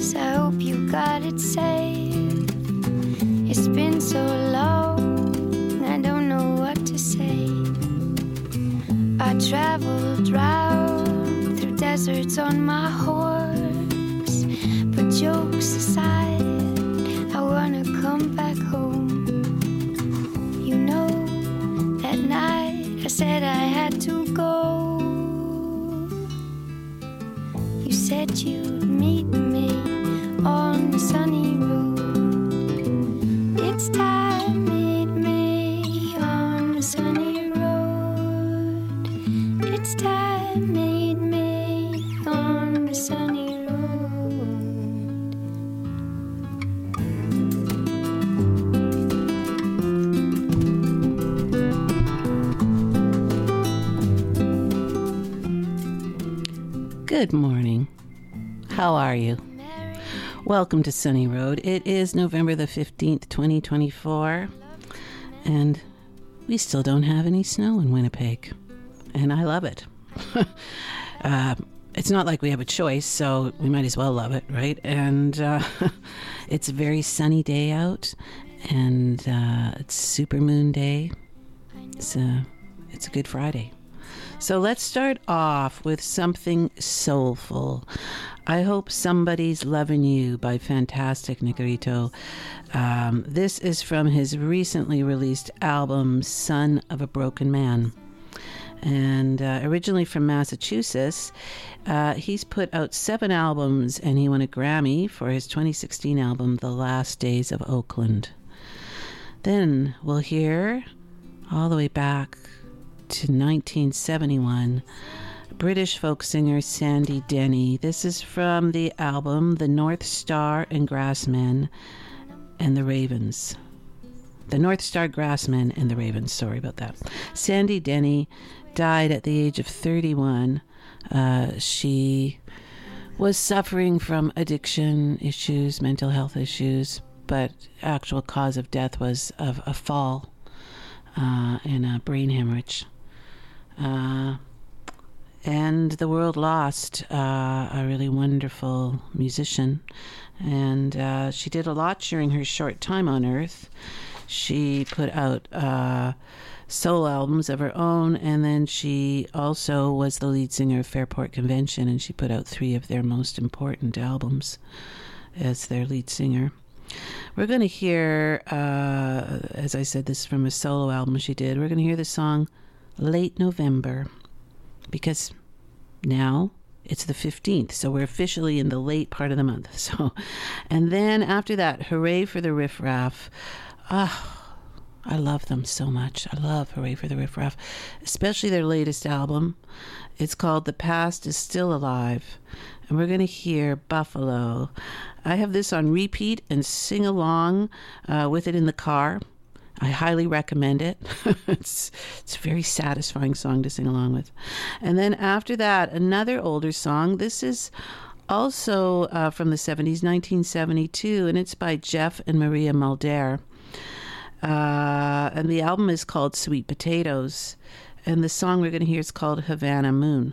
I hope you got it safe. It's been so long, I don't know what to say. I traveled round through deserts on my horse, but jokes aside, I wanna come back home. You know, that night I said I had to go. You said you'd meet me on the sunny road. It's time, meet me on the sunny road. It's time, meet me on the sunny road. Good morning. How are you? Welcome to Sunny Road. It is November the 15th, 2024, and we still don't have any snow in Winnipeg, and I love it. It's not like we have a choice, so we might as well love it, right? And it's a very sunny day out, and it's Super Moon Day. It's a good Friday. So let's start off with something soulful. I Hope Somebody's Loving You by Fantastic Negrito. This is from his recently released album, Son of a Broken Man. And originally from Massachusetts, he's put out 7 albums, and he won a Grammy for his 2016 album, The Last Days of Oakland. Then we'll hear all the way back to 1971, British folk singer Sandy Denny. This is from the album The North Star and Grassmen and the Ravens. The North Star Grassmen and the Ravens, sorry about that. Sandy Denny died at the age of 31. She was suffering from addiction issues, mental health issues, but actual cause of death was of a fall and a brain hemorrhage. And the world lost a really wonderful musician. And she did a lot during her short time on Earth. She put out solo albums of her own, and then she also was the lead singer of Fairport Convention, and she put out 3 of their most important albums as their lead singer. We're going to hear, as I said, this is from a solo album she did. We're going to hear the song Late November, because now it's the 15th, so we're officially in the late part of the month. So, and then after that, Hooray for the Riff Raff. I love them so much. I love Hooray for the Riff Raff, especially their latest album. It's called The Past Is Still Alive, and we're going to hear Buffalo. I have this on repeat and sing along with it in the car. I highly recommend it. It's a very satisfying song to sing along with. And then after that, another older song. This is also from the 70s, 1972, and it's by Jeff and Maria Mulder. And the album is called Sweet Potatoes. And the song we're going to hear is called Havana Moon.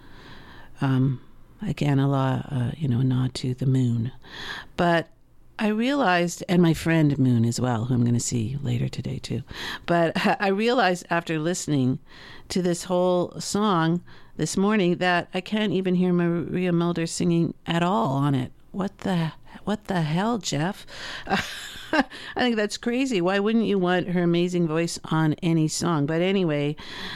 Again, a nod to the moon. But I realized, and my friend Moon as well, who I'm going to see later today too, but I realized after listening to this whole song this morning that I can't even hear Maria Mulder singing at all on it. What the hell, Jeff? I think that's crazy. Why wouldn't you want her amazing voice on any song? But anyway,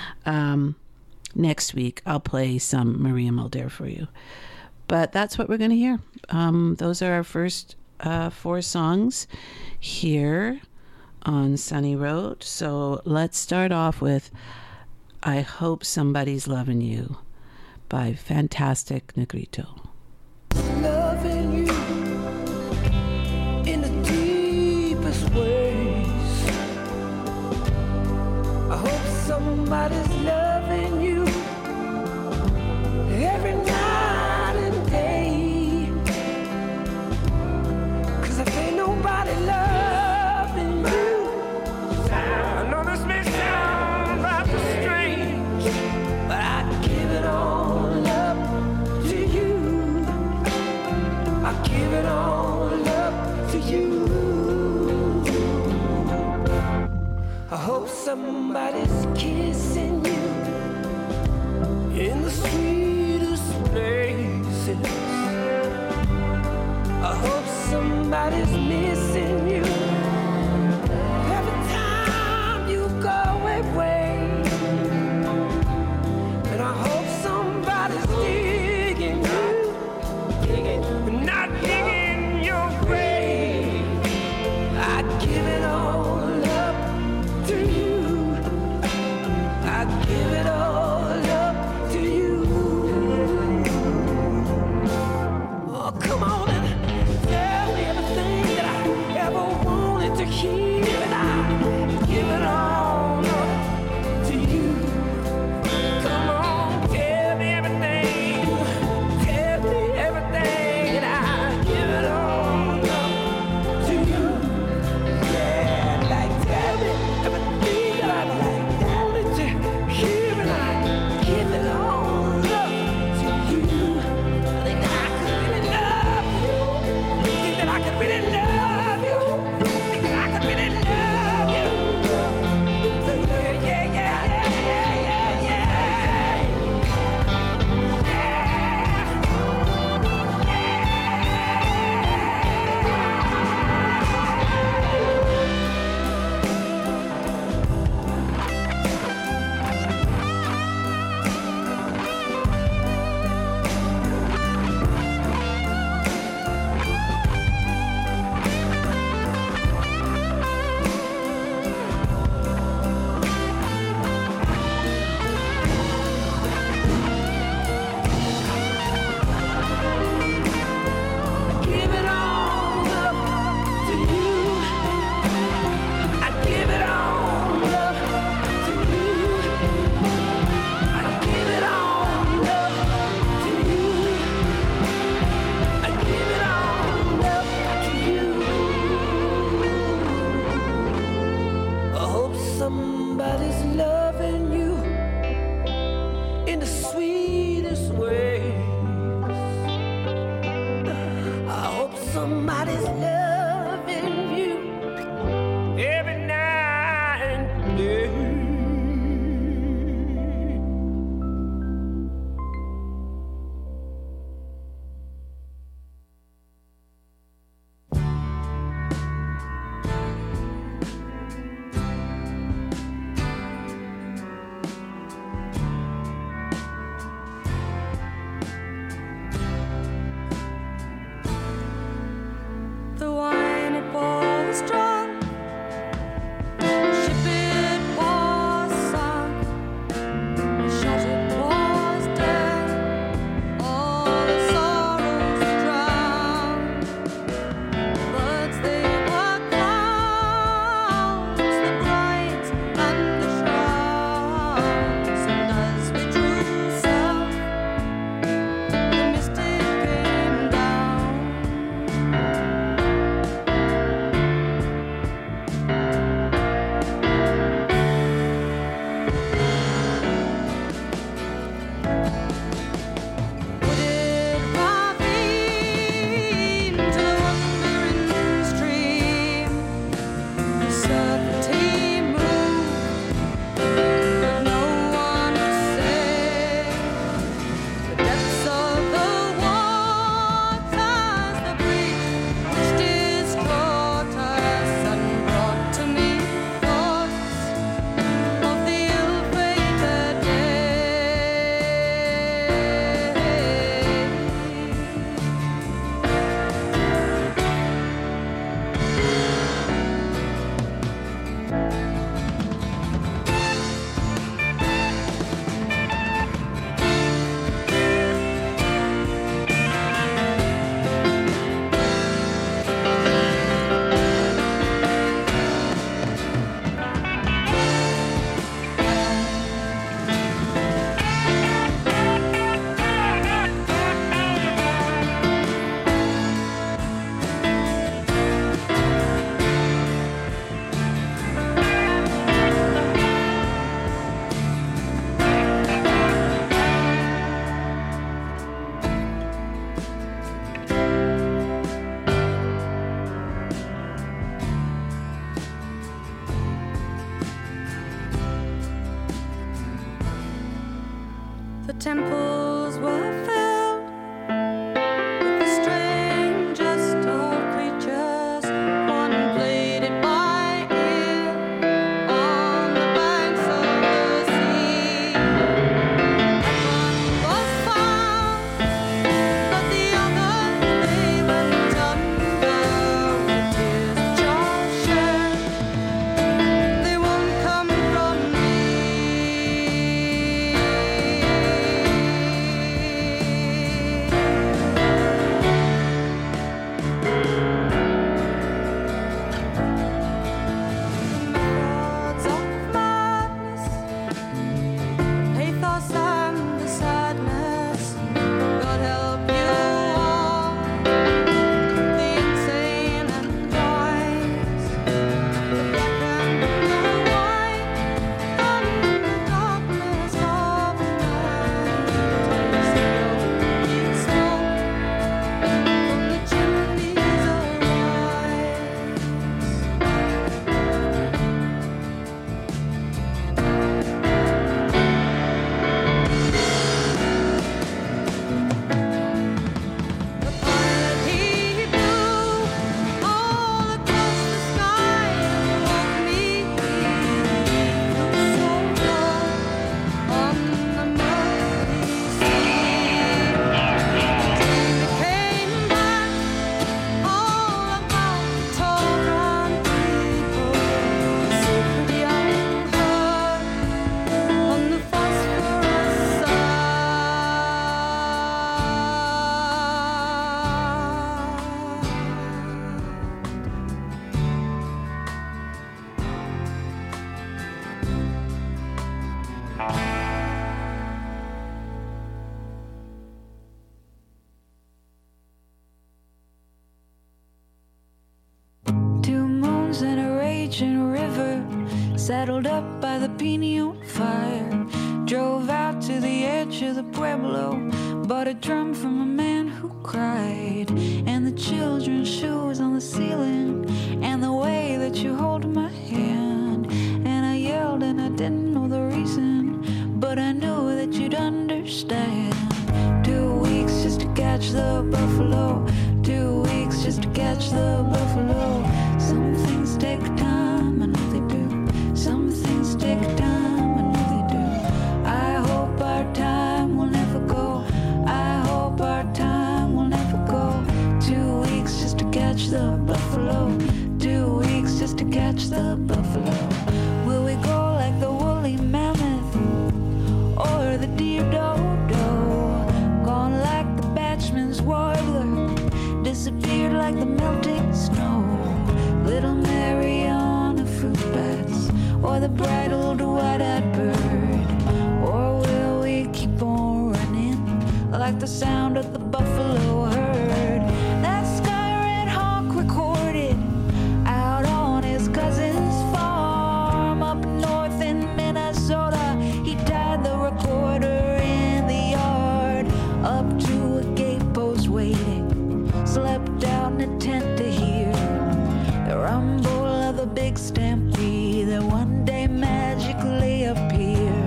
next week I'll play some Maria Mulder for you. But that's what we're going to hear. Those are our first 4 songs here on Sunny Road. So let's start off with I Hope Somebody's Loving You by Fantastic Negrito. Loving you in the deepest ways. I hope somebody's loving you every night and day. 'Cause if ain't nobody loving you, I know this may sound rather strange, but I give it all up to you. give it all up to you. I hope somebody's kissing you in the sweetest places. I hope somebody's missing you every time you go away. And I hope somebody's digging you, not digging your grave. I give it all up to you. I give it all up to you. Oh, come on and tell me everything that I ever wanted to hear. And I give it all up to you. Come on, tell me everything. Tell me everything. And I give it all up to you. Yeah, like tell me everything that I wanted to hear. And I give it all up to you. I think that I could really love you. Think that I could really love you. Think that I could really love you. Yeah, yeah, yeah, yeah, yeah, yeah. Give it all up to you. I give it all up to you. I give it all up to you. I give it all up to you. I hope somebody's loving you in the sweetest way. I hope somebody's loving you every night and day. The settled up by the Pino fire. Drove out to the edge of the Pueblo, bought a drum from a man who cried, and the children's shoes on the ceiling, and the way that you hold my hand. And I yelled and I didn't know the reason, but I knew that you'd understand. 2 weeks just to catch the buffalo, 2 weeks just to catch the buffalo. Some things take time, I know they do. Some things take time, I know they do. I hope our time will never go. I hope our time will never go. 2 weeks just to catch the buffalo, 2 weeks just to catch the buffalo. Will we go like the woolly mammoth or the deer dodo? Gone like the Batchman's warbler, disappeared like the melting snow. Little Mary on a fruit bats, or the bridled white-eyed bird? Or will we keep on running like the sound of the buffalo herd? That sky red hawk recorded out on his cousin's farm up north in Minnesota. He tied the recorder in the yard up to a gate post waiting, slept out in a tent to hear the rumble of the big stampede that one day magically appeared.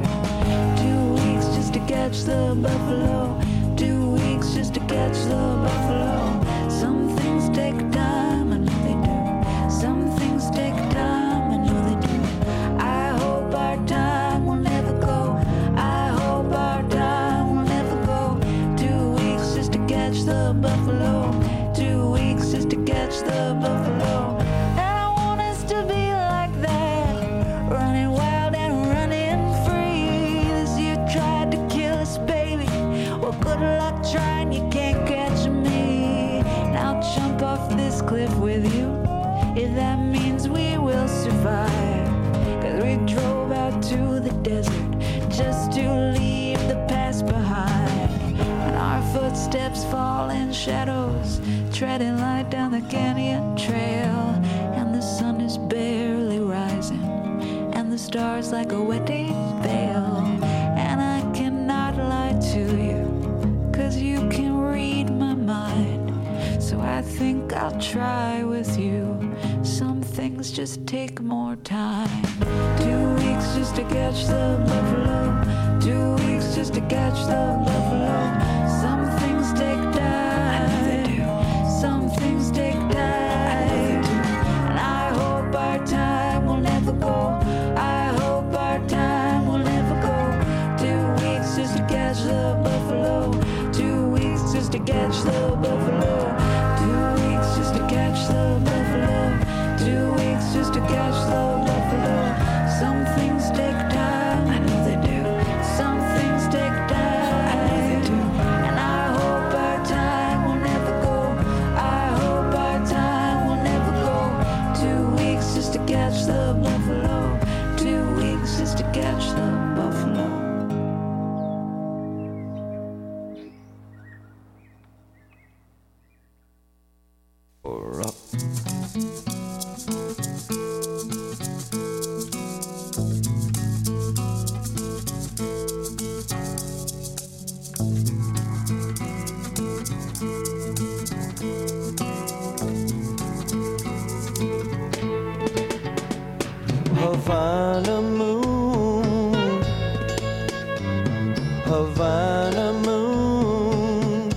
2 weeks just to catch the buffalo, 2 weeks just to catch the buffalo. Some things take time, I know they do. Some things take time, I know they do. I hope our time will never go. I hope our time will never go. 2 weeks just to catch the buffalo, 2 weeks just to catch the buffalo. And I want us to be like that, running wild and running free. This year tried to kill us, baby. Well, good luck trying, you can't catch me. And I'll jump off this cliff with you, if that means we will survive. 'Cause we drove out to the desert just to leave the past behind. And our footsteps fall in shadows, treading light down the canyon trail. And the sun is barely rising, and the stars like a wedding veil. And I cannot lie to you, 'cause you can read my mind. So I think I'll try with you. Some things just take more time. 2 weeks just to catch the buffalo, 2 weeks just to catch the buffalo. Some things take time, some things take time. And I hope our time will never go. I hope our time will never go. 2 weeks just to catch the buffalo, 2 weeks just to catch the buffalo. 2 weeks just to catch the buffalo, 2 weeks just to catch the buffalo. Some things take time, I know they do. Some things take time, I know they do. And I hope our time will never go. I hope our time will never go. 2 weeks just to catch the buffalo, 2 weeks just to catch the buffalo. Havana moon, Havana moon.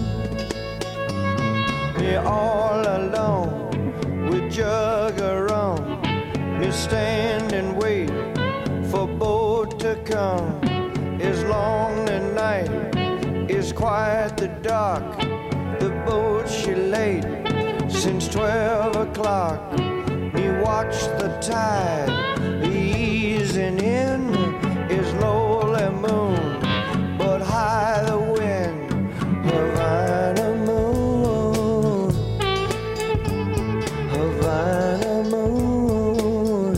Me all alone with jug of rum. Me stand and wait for boat to come. It's long the night, it's quiet the dark. The boat she late since 12 o'clock. Me watch the tide easing in, is lowly moon, but high the wind. Havana moon, Havana moon.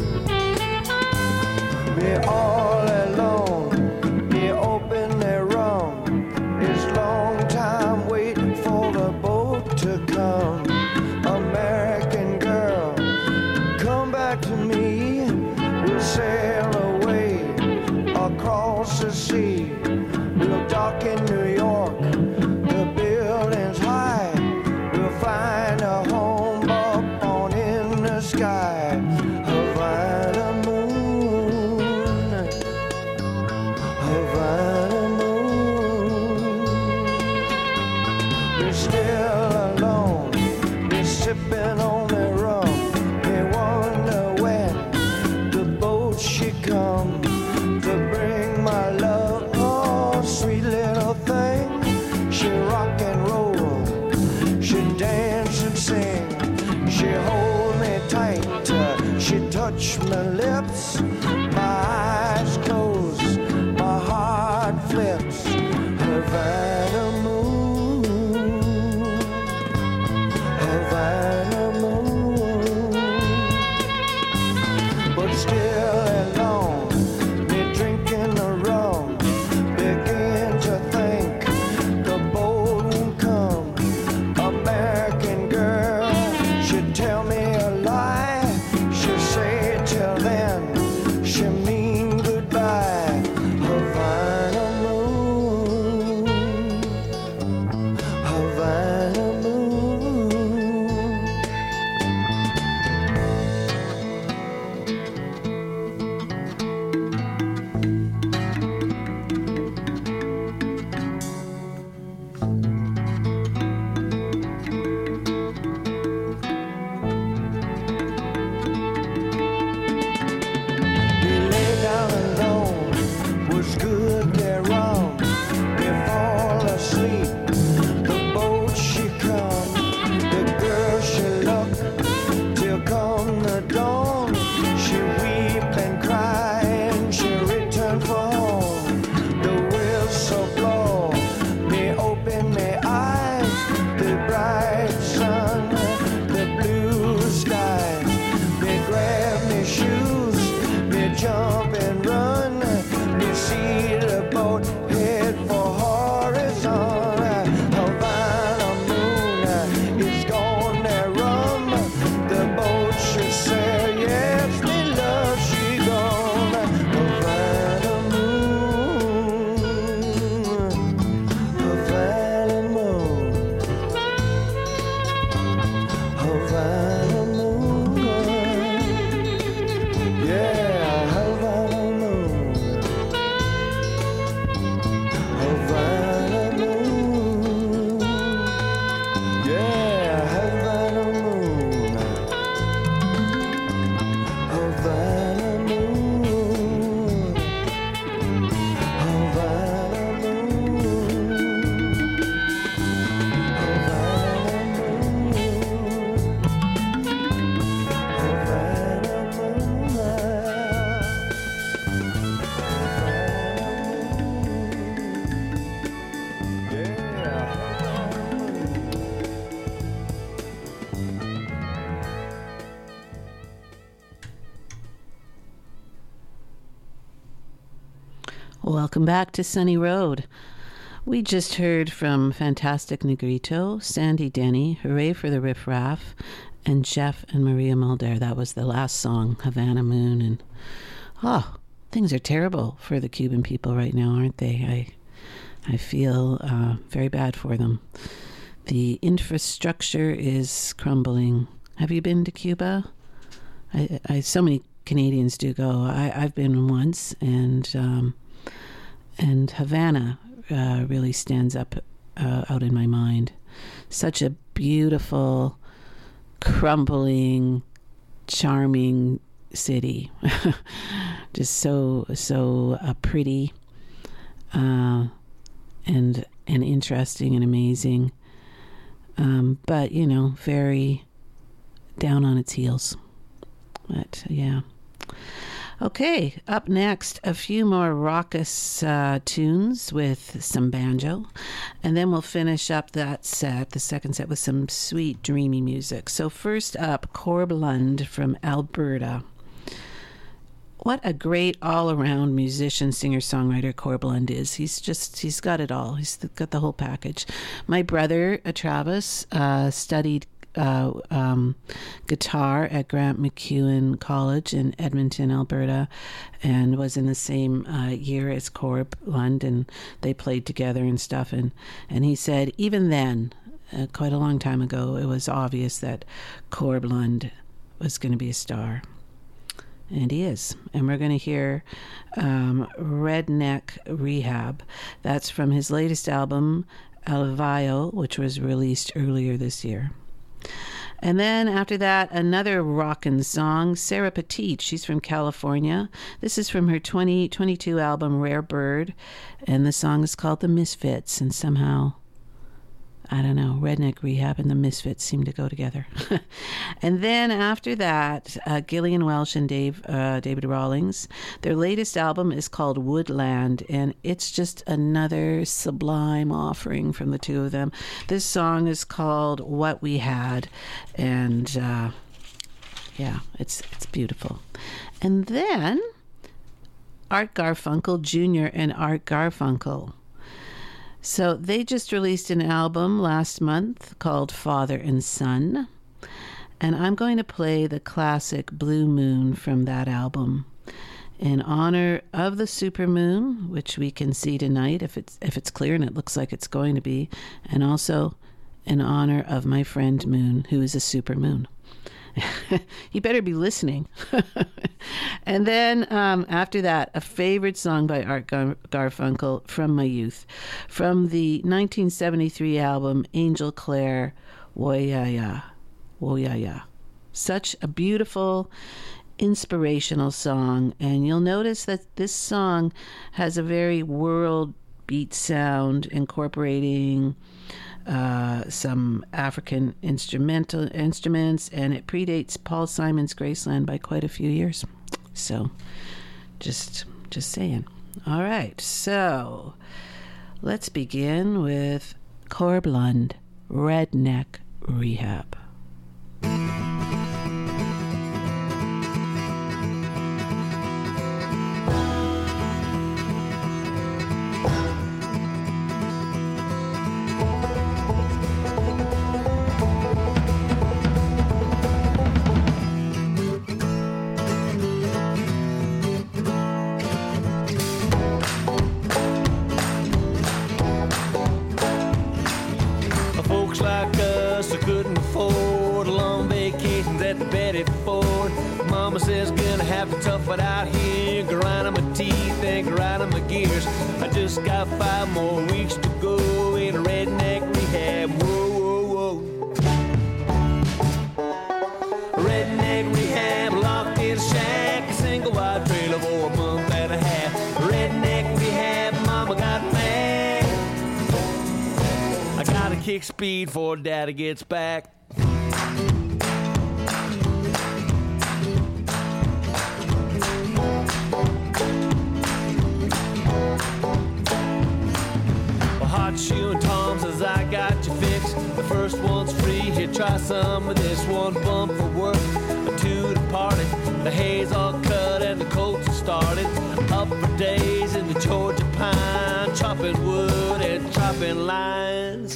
Me all alone, me open the rum. It's long time waiting for the boat to come. American girl, come back to me. We'll sail sipping on the rum. They wonder when the boat she come to bring my love. Oh, sweet little thing, she rock and roll, she dance and sing, she hold me tight, she touch my lips, my eyes close, my heart flips. Havana moon, Havana moon. But still alone, me drinking the rum, begin to think the boat won't come. American girl, she'd tell me a lie, she'd say till then, she mean goodbye. Havana moon, Havana moon. We lay down alone, was good, they're wrong. We fall asleep, the boat she come, the girl she look, till come the dawn. She weep and cry and she return for home. The whistle blow, me open me eyes, the bright sun, the blue sky. Me grab me shoes, me jump and run, me see the boat head for horizon. Havana moon is gone there rum, the boat should sail, yes, me love she gone. Havana moon, Havana moon, Havana moon. Yeah, Havana moon, Havana moon. Yeah, Havana moon, Havana moon, Havana moon, Welcome back to Sunny Road. We just heard from Fantastic Negrito, Sandy Denny, Hooray for the Riff Raff, and Jeff and Maria Mulder. That was the last song, Havana Moon. And things are terrible for the Cuban people right now, aren't they? I feel very bad for them. The infrastructure is crumbling. Have you been to Cuba? So many Canadians do go. I've been once, and Havana really stands up out in my mind. Such a beautiful, crumbling, charming city. Just so pretty and interesting and amazing. But, very down on its heels. But, yeah. Okay, up next, a few more raucous tunes with some banjo. And then we'll finish up that set, the second set, with some sweet, dreamy music. So first up, Corb Lund from Alberta. What a great all-around musician, singer-songwriter Corb Lund is. He's got it all. He's got the whole package. My brother, Travis, studied guitar at Grant MacEwan College in Edmonton, Alberta, and was in the same year as Corb Lund, and they played together and stuff. And he said even then, quite a long time ago, it was obvious that Corb Lund was going to be a star. And he is. And we're going to hear Redneck Rehab. That's from his latest album, Alvayo, which was released earlier this year. And then after that, another rockin' song, Sarah Petit. She's from California. This is from her 2022 album, Rare Bird. And the song is called The Misfits. And somehow, I don't know, Redneck Rehab and the Misfits seem to go together. And then after that, Gillian Welch and David Rawlings. Their latest album is called Woodland, and it's just another sublime offering from the two of them. This song is called What We Had, and yeah, it's beautiful. And then Art Garfunkel Jr. and Art Garfunkel. So they just released an album last month called Father and Son, and I'm going to play the classic Blue Moon from that album in honor of the supermoon, which we can see tonight if it's clear, and it looks like it's going to be, and also in honor of my friend Moon, who is a supermoon. You better be listening. And then after that, a favorite song by Art Garfunkel from my youth, from the 1973 album Angel Clare, Wo Ya Ya, Wo Ya Ya. Such a beautiful, inspirational song, and you'll notice that this song has a very world beat sound, incorporating some African instruments, and it predates Paul Simon's Graceland by quite a few years. So, just saying. All right, so let's begin with Corb Lund, Redneck Rehab. Mama says gonna have to tough it out here, grinding my teeth and grinding my gears. I just got 5 more weeks to go in a redneck rehab. Whoa, whoa, whoa. Redneck rehab, locked in a shack, a single wide trailer for a month and a half. Redneck rehab, mama got mad. I gotta kick speed before daddy gets back. Hot shoe and Tom says I got you fixed. The first one's free, here try some of this. 1 bump for work, a 2 to party. The hay's all cut and the colts are started. Up for days in the Georgia pine, chopping wood and chopping lines.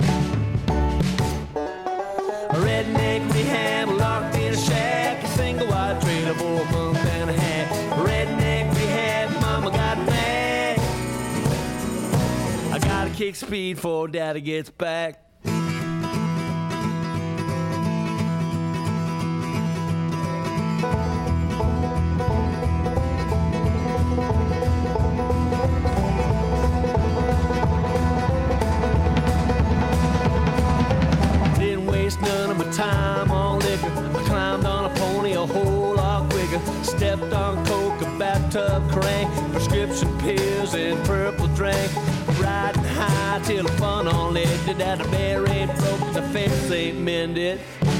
A redneck rehab, locked in a shack, a single wide trailer for a month and a half. Redneck rehab, mama got mad. I gotta kick speed before daddy gets back. Didn't waste none of my time on liquor. I climbed on a pony a whole lot quicker. Stepped on coke, a bathtub crank, prescription pills and purple drink. Riding high till the fun all ended. That the bear ain't broke, the fence ain't mended.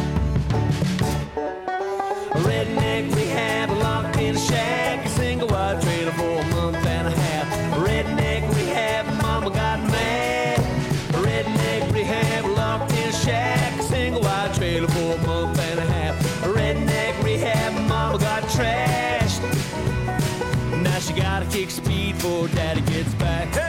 A redneck rehab, locked in a shack, a single wide trailer for a month and a half. A redneck rehab, mama got mad. A redneck rehab, locked in a shack, a single wide trailer for a month and a half. A redneck rehab, mama got trashed. Now she gotta kick speed before daddy gets back. Hey!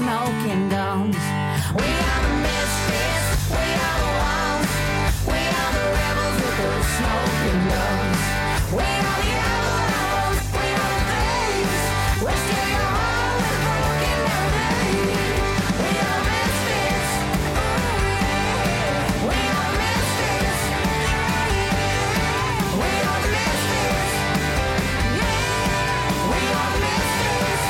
smoking guns. We are the misfits, we are the ones, we are the rebels with those smoking guns. We are the outlaws, we are the thieves, we'll steal your heart with broken melodies. We are the misfits, we are the misfits, we are the misfits, we are the misfits.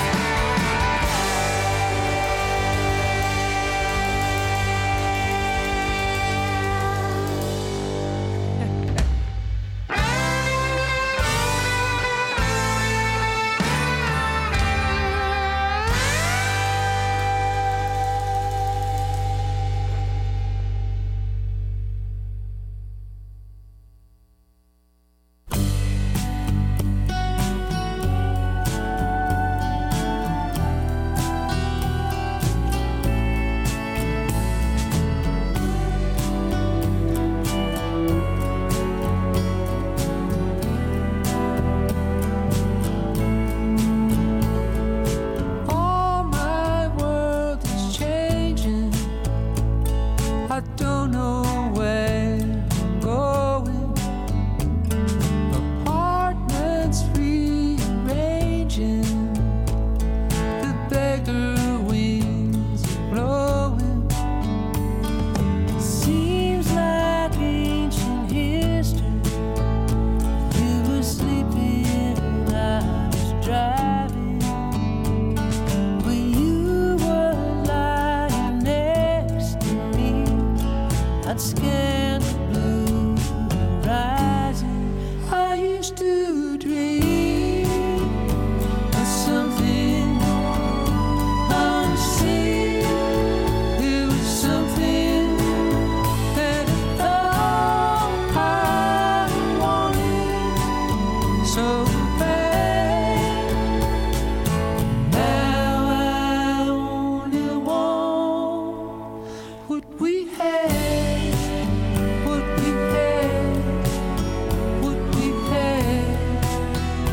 All my world is changing. I don't know where I'm going. Apartments rearranging. The beggar winds are blowing. Seems like ancient history. You were sleeping and I was driving. When you were lying next to me, I'd scan the blue horizon. I used to dream of something unseen. It was something that I thought I wanted so bad. Now I only want what we had, what we had, what we had.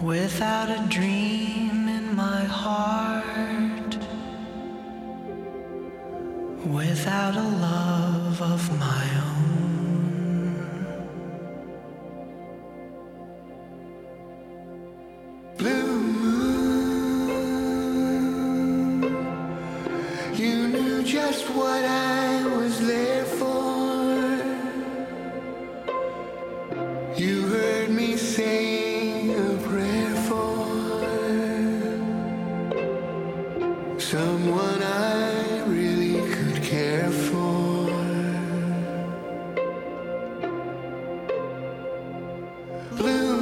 without a dream in my heart, without a love of my own. Blue moon, you knew just what I was there for. You heard me say a prayer for someone I really could care for. Blue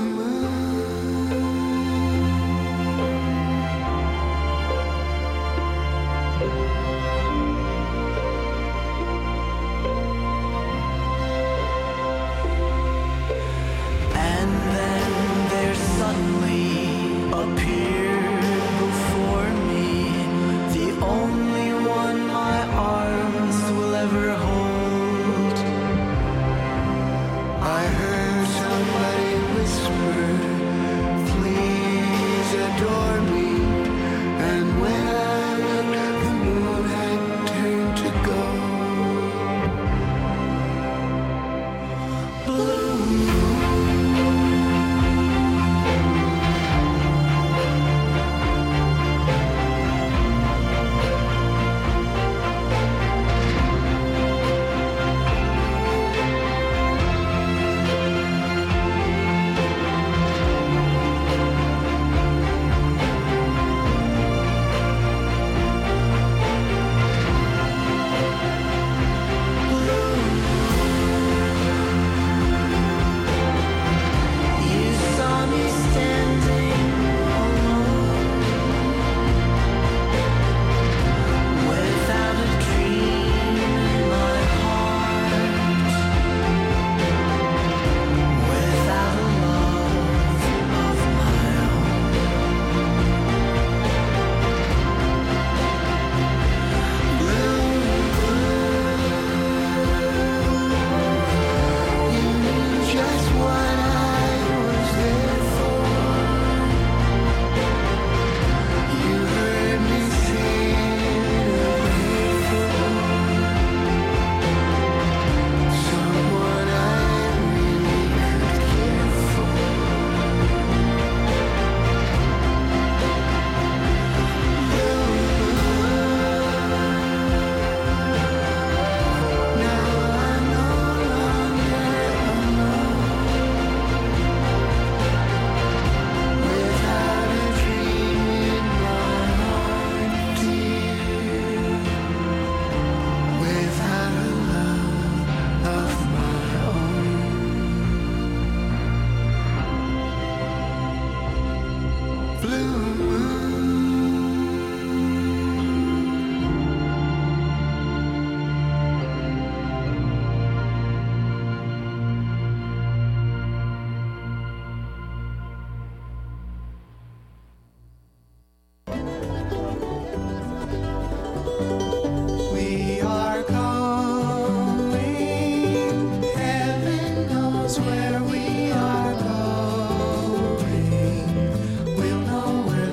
where we are going, we'll know where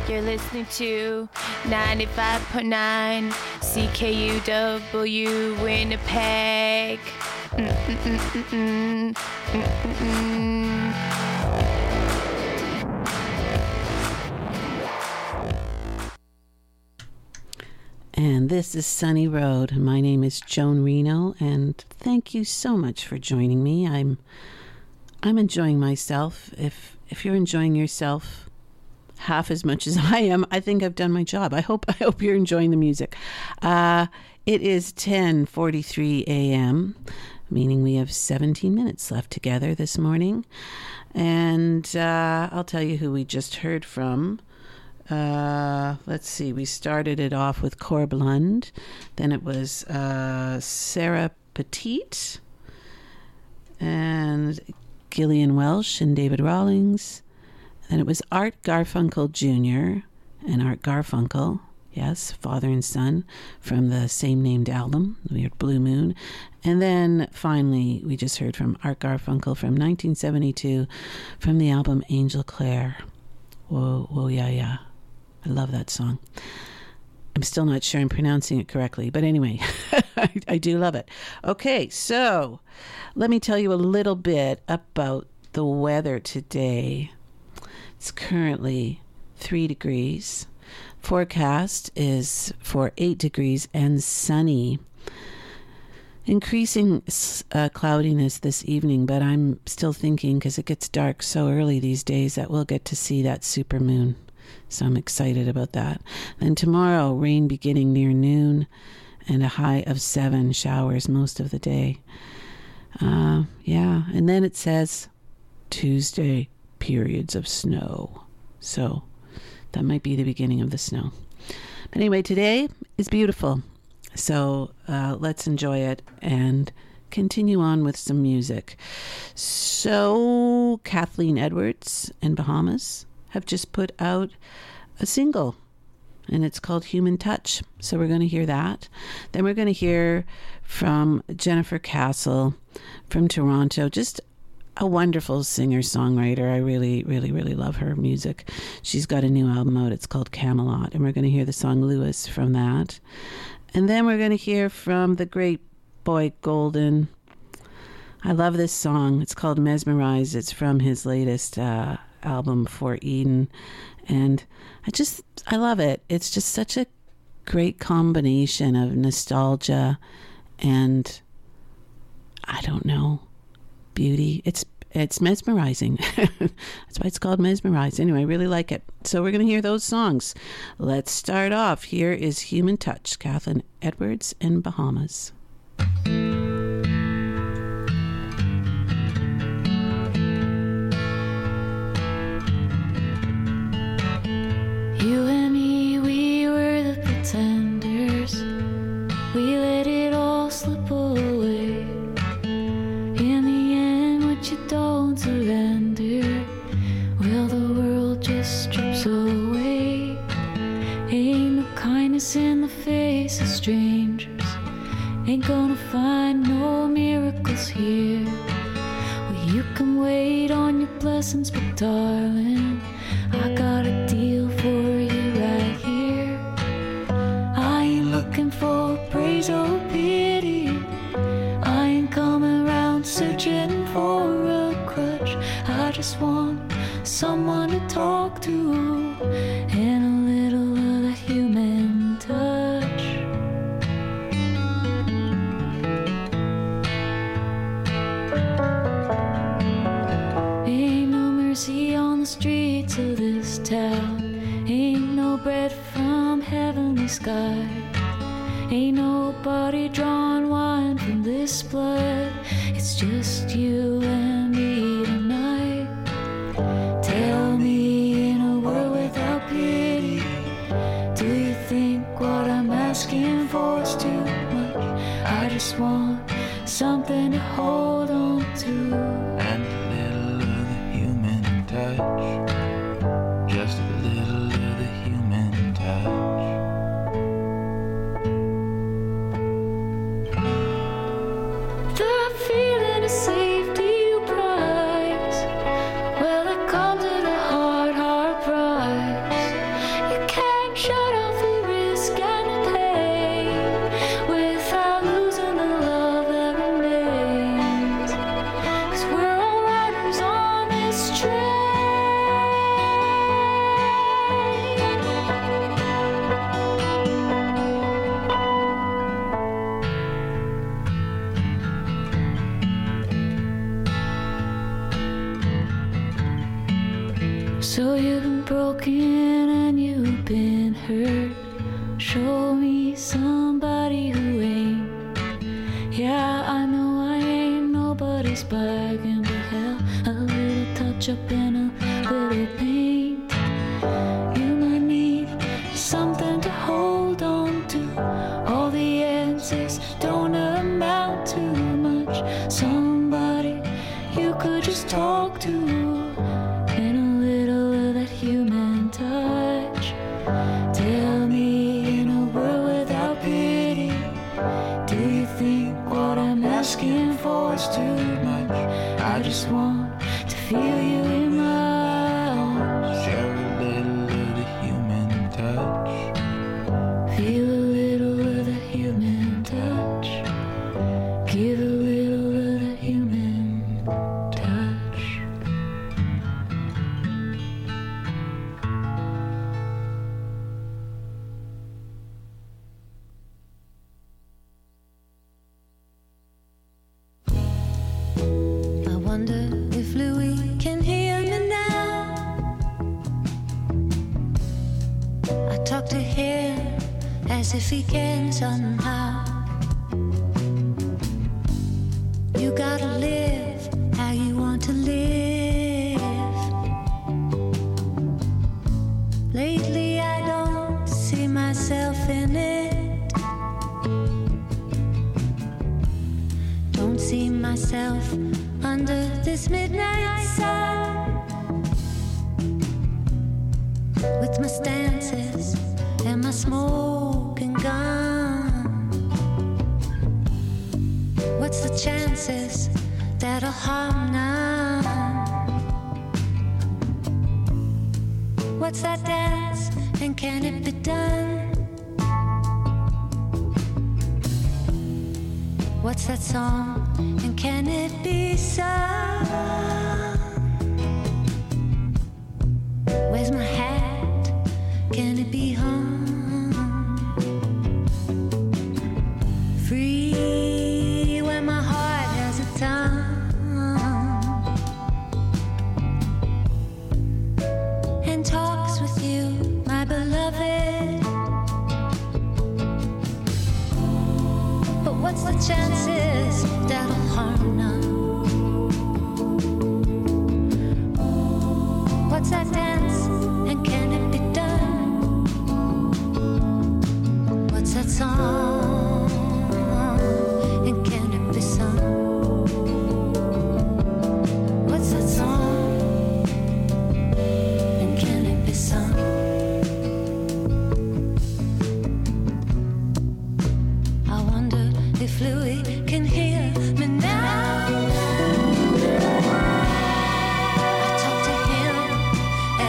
You're listening to 95.9 CKUW Winnipeg. And this is Sunny Road. My name is Joan Reno, and thank you so much for joining me. I'm enjoying myself. If you're enjoying yourself half as much as I am, I think I've done my job. I hope you're enjoying the music. It is 10:43 a.m., meaning we have 17 minutes left together this morning. And I'll tell you who we just heard from. Let's see. We started it off with Corb Lund. Then it was Sarah Petite and Gillian Welsh and David Rawlings. Then it was Art Garfunkel Jr. and Art Garfunkel, yes, father and son, from the same named album, Weird Blue Moon. And then finally, we just heard from Art Garfunkel from 1972 from the album Angel Clare. Whoa, whoa, yeah, yeah. I love that song. I'm still not sure I'm pronouncing it correctly, but anyway, I do love it. Okay, so let me tell you a little bit about the weather today. It's currently 3 degrees. Forecast is for 8 degrees and sunny. Increasing cloudiness this evening, but I'm still thinking, because it gets dark so early these days, that we'll get to see that supermoon. So I'm excited about that. Then tomorrow, rain beginning near noon and a high of 7, showers most of the day. And then it says Tuesday, periods of snow. So that might be the beginning of the snow. But anyway, today is beautiful. So let's enjoy it and continue on with some music. So Kathleen Edwards and Bahamas have just put out a single, and it's called Human Touch. So we're going to hear that. Then we're going to hear from Jennifer Castle from Toronto, just a wonderful singer-songwriter. I really, really, really love her music. She's got a new album out. It's called Camelot, and we're going to hear the song Lewis from that. And then we're going to hear from the great Boy Golden. I love this song. It's called Mesmerized. It's from his latest album, For Eden. And I love it. It's just such a great combination of nostalgia and, I don't know, beauty. It's mesmerizing. That's why it's called Mesmerized. Anyway, I really like it. So we're going to hear those songs. Let's start off. Here is Human Touch, Kathleen Edwards and Bahamas. You and me, we were the pretenders. We let it all slip away. In the end, what you don't surrender, well, the world just strips away. Ain't no kindness in the face of strangers. Ain't gonna find no miracles here. Well, you can wait on your blessings, but darling, I got a deal for you right here. I ain't looking for praise or pity. I ain't coming around searching for a crutch. I just want someone to talk to and a little of that human touch. Ain't no mercy on the streets of this town. Ain't no bread from heavenly sky. Ain't nobody drawing wine from this blood. It's just you and me tonight. Tell me, in a world without pity, do you think what I'm asking for is too much? I just want something to hold on to. And a little of the human touch. Just a little of the human touch. The feeling of safety you prize, well, it comes at a hard, hard price. hurt. Show me somebody who ain't. Yeah, I know I ain't nobody's bargain, but hell, a little touch up and a little paint. You might need something to hold on to. All the answers don't amount to much. Somebody you could just talk to, and a little of that human touch. Tell me, in a world without pity, do you think what I'm asking for is too much? I just want to feel you in my arms. Share a little of the human touch. Feel a little of the human touch. Give a little of the human touch. I wonder if Louis can hear me now. I talk to him as if he can somehow. You gotta live how you want to live. Lately I don't see myself in it. Don't see myself under this midnight sun, with my stances and my smoking gun. What's the chances that I'll harm none? What's that dance and can it be done? What's that song and can it be sung? Where's my hat? Can it be hung? Free when my heart has a tongue and talks with you, my beloved. But what's the chances that I'll harm none? What's that dance and can it be done? What's that song and can it be sung? What's that song and can it be sung? I wonder if Louis can hear me now. I talk to him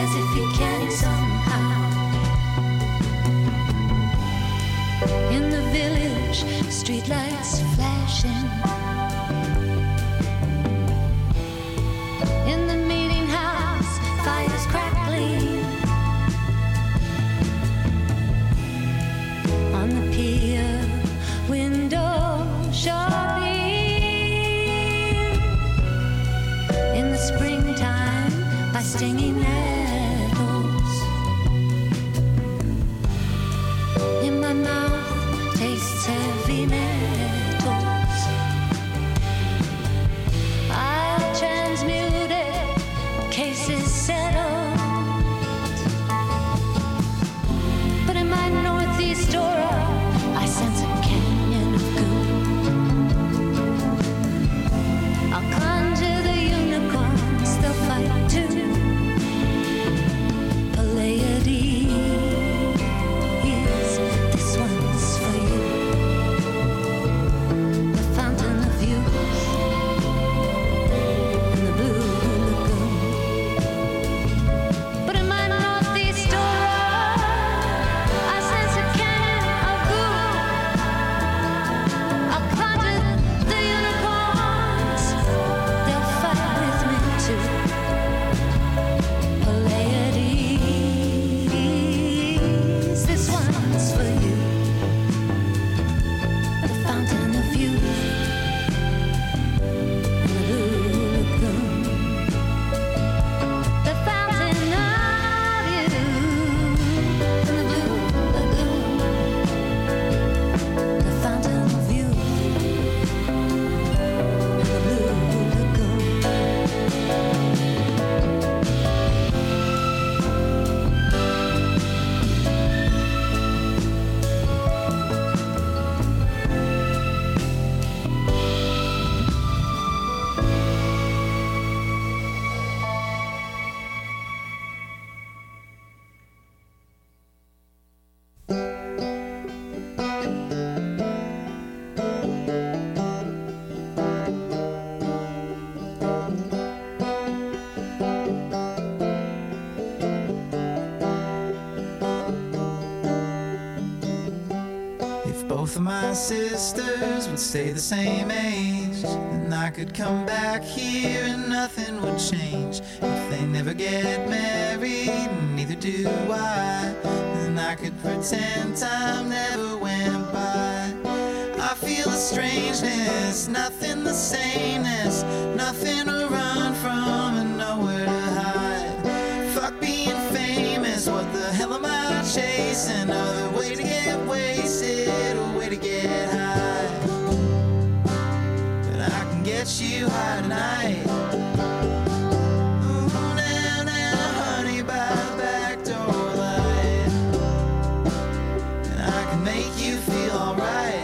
Both of my sisters would stay the same age, and I could come back here and nothing would change. If they never get married, neither do I, then I could pretend time never went by. I feel a strangeness, nothing the sameness, nothing to run from and nowhere to hide. Fuck being famous, what the hell am I chasing? Another way to get wasted, a way to get high. But I can get you high tonight. Ooh, now, now, honey, by the back door light. And I can make you feel alright.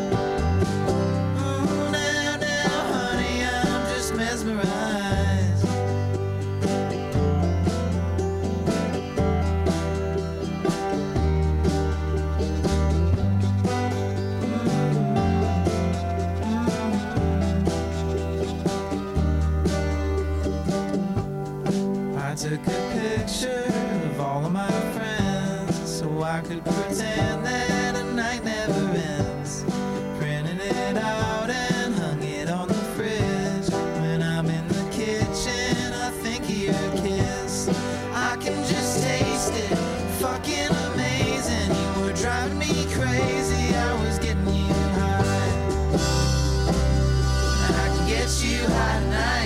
I took a picture of all of my friends so I could pretend that a night never ends. Printed it out and hung it on the fridge. When I'm in the kitchen, I think of your kiss. I can just taste it, fucking amazing. You were driving me crazy, I was getting you high. I can get you high tonight.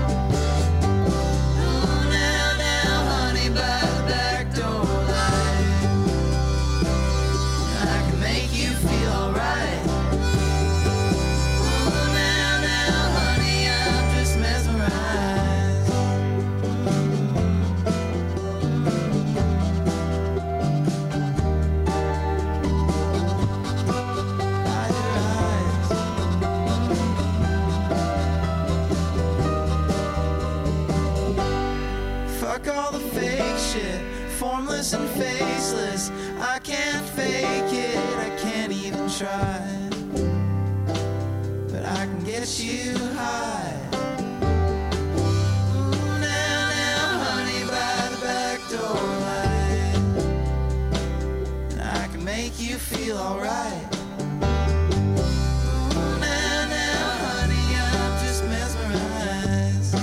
Formless and faceless, I can't fake it, I can't even try. But I can get you high. Ooh, now, now, honey, by the back door light. And I can make you feel alright. Ooh, now, now, honey, I'm just mesmerized.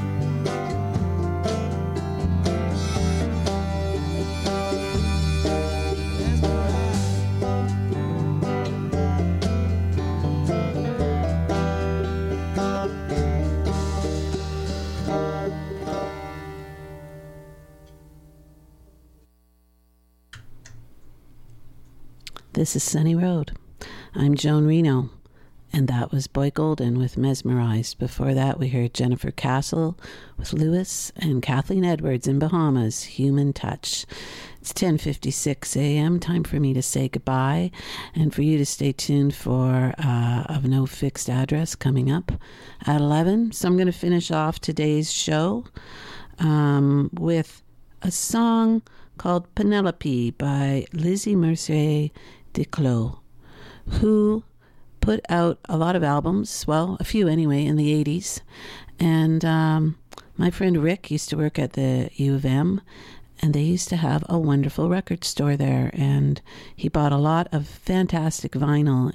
This is Sunny Road. I'm Joan Reno, and that was Boy Golden with Mesmerized. Before that, we heard Jennifer Castle with Lewis and Kathleen Edwards in Bahamas, Human Touch. It's 10:56 a.m., time for me to say goodbye, and for you to stay tuned for Of No Fixed Address coming up at 11. So I'm going to finish off today's show with a song called Penelope by Lizzie Mercier Declos, who put out a lot of albums, well, a few anyway, in the 80s. And my friend Rick used to work at the U of M, and they used to have a wonderful record store there. And he bought a lot of fantastic vinyl,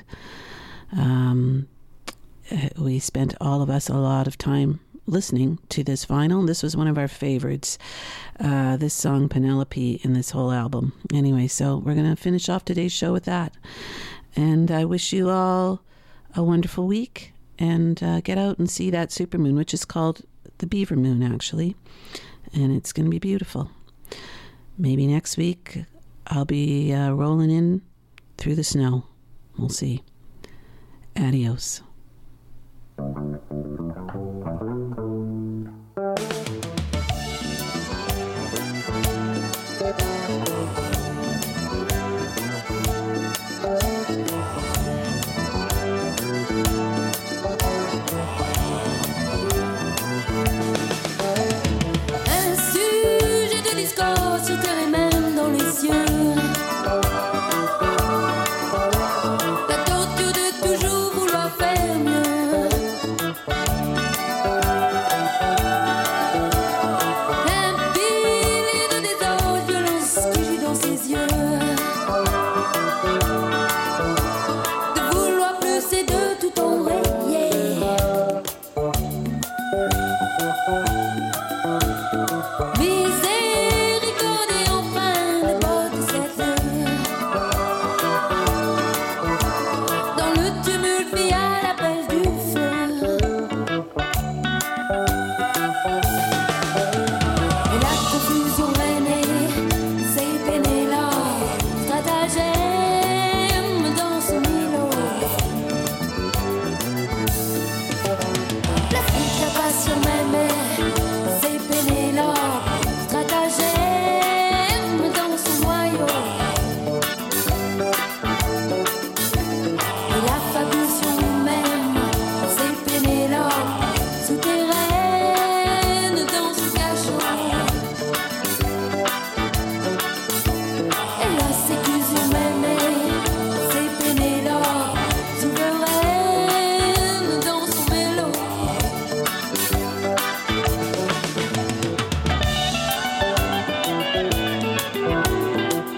and we spent, all of us, a lot of time listening to this vinyl. This was one of our favorites, this song Penelope in this whole album. Anyway, so we're going to finish off today's show with that. And I wish you all a wonderful week, and get out and see that supermoon, which is called the Beaver Moon, actually. And it's going to be beautiful. Maybe next week I'll be rolling in through the snow. We'll see. Adios.